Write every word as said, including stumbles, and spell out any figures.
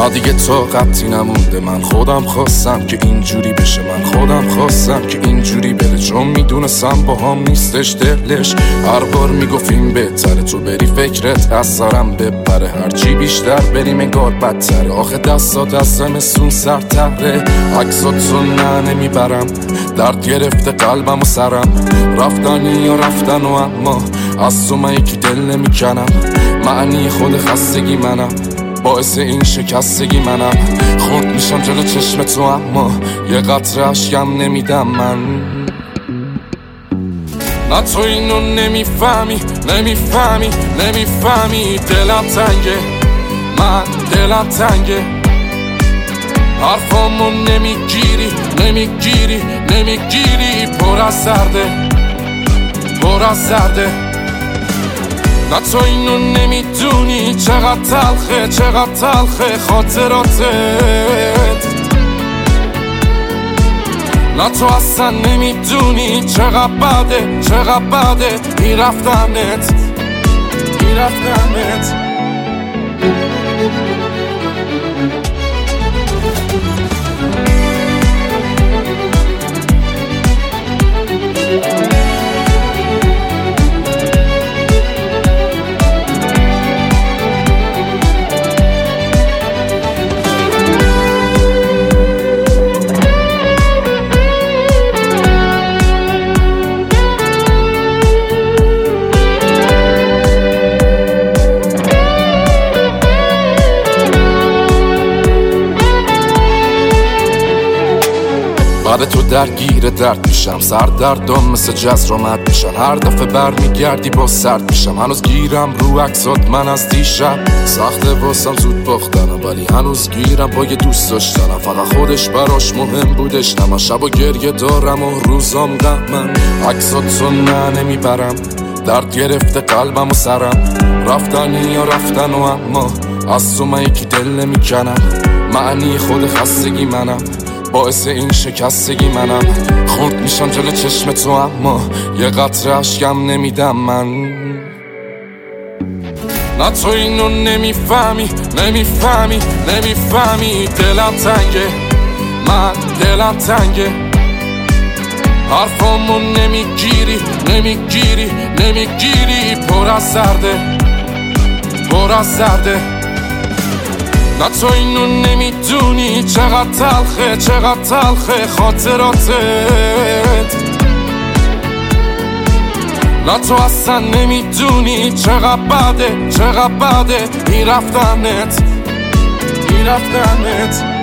نه دیگه طاقتی نمونده، من خودم خواستم که اینجوری بشه، من خودم خواستم که اینجوری بره، چون میدونستم با هم نیستش دلش. هر بار میگفتیم بهتره تو بری فکرت از سرم بپره، هرچی بیشتر بریم انگار بدتره. آخه دستات از زمستون سرتره، عکساتو نه نمیبرم، درد گرفته قلبم و سرم. رفتنی یا رفتن و اما از تو من یکی دل نمیکنم. معنی خود خستگی منم، باعث این شکستگی منم. خورد میشم جلو چشم تو اما یه قطره اشکم نمیدم من. نه تو اینو نمیفهمی، نمیفهمی، نمیفهمی. دلم تنگه، من دلم تنگه. حرفامو نمیگیری، نمیگیری، نمیگیری. پر از سرده، پر از سرده. نه تو اینو نمیدونی چقدر تلخه، چقدر تلخه خاطراتت. نه تو اصلا نمیدونی چقدر بده، چقدر بده این رفتنت، این رفتنت. بعد تو درگیر درد میشم، سردردم مثل جز رامد میشن. هر دفعه برمیگردی با سرد میشم. هنوز گیرم رو عکسات من از دیشب، سخته واسم زود باختنم ولی هنوز گیرم با یه دوست داشتنم. فقط خودش براش مهم بودش، نه من شب و گریه دارم و روزام غمم. عکساتو نه نمیبرم، درد گرفته قلبم و سرم. رفتنی یا رفتن و اما از تو من یکی دل نمیکنم. معنی خود خستگی منم، باعث این شکستگی منم. خورد میشم جلو چشم تو اما یه قطره اشکم نمیدم من. نه تو اینو نمیفهمی، نمیفهمی، نمیفهمی. دلم تنگه، من دلم تنگه. حرفامو نمیگیری، نمیگیری، نمیگیری. پر از سرده، پر از سرده. نه تو اینو نمیدونی چقدر تلخه، چقدر تلخه خاطراتت. نه تو اصلا نمیدونی چقدر بده، چقدر بده این رفتنت، این رفتنت.